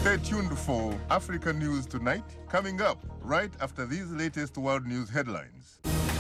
Stay tuned for Africa News Tonight, coming up right after these latest world news headlines.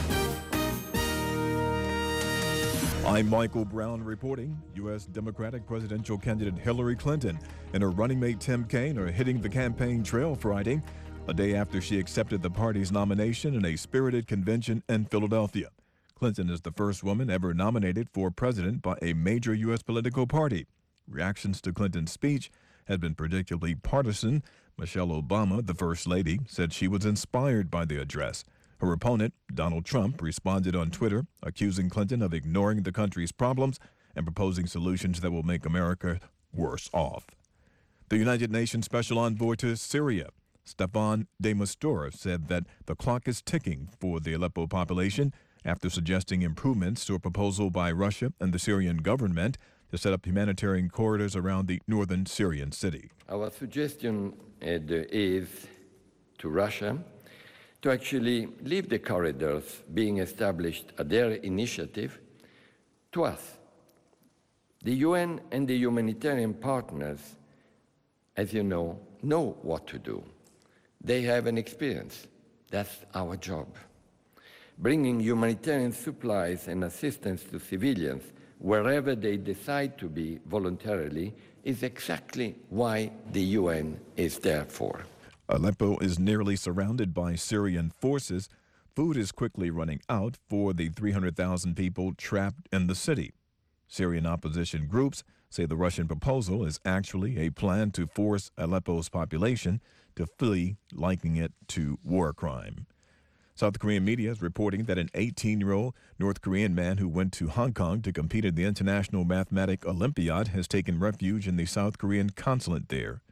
I'm Michael Brown reporting. U.S. Democratic presidential candidate Hillary Clinton and her running mate Tim Kaine are hitting the campaign trail Friday, a day after she accepted the party's nomination in a spirited convention in Philadelphia. Clinton is the first woman ever nominated for president by a major U.S. political party. Reactions to Clinton's speech had been predictably partisan. Michelle Obama, the First Lady, said she was inspired by the address. Her opponent, Donald Trump, responded on Twitter, accusing Clinton of ignoring the country's problems and proposing solutions that will make America worse off. The United Nations Special Envoy to Syria, Staffan de Mistura, said that the clock is ticking for the Aleppo population after suggesting improvements to a proposal by Russia and the Syrian government to set up humanitarian corridors around the northern Syrian city. Our suggestion is to Russia to actually leave the corridors being established at their initiative to us. The UN and the humanitarian partners, as you know what to do. They have an experience. That's our job. Bringing humanitarian supplies and assistance to civilians wherever they decide to be voluntarily is exactly why the UN is there for. Aleppo is nearly surrounded by Syrian forces. Food is quickly running out for the 300,000 people trapped in the city. Syrian opposition groups say the Russian proposal is actually a plan to force Aleppo's population to flee, likening it to war crime. South Korean media is reporting that an 18-year-old North Korean man who went to Hong Kong to compete in the International Mathematics Olympiad has taken refuge in the South Korean consulate there.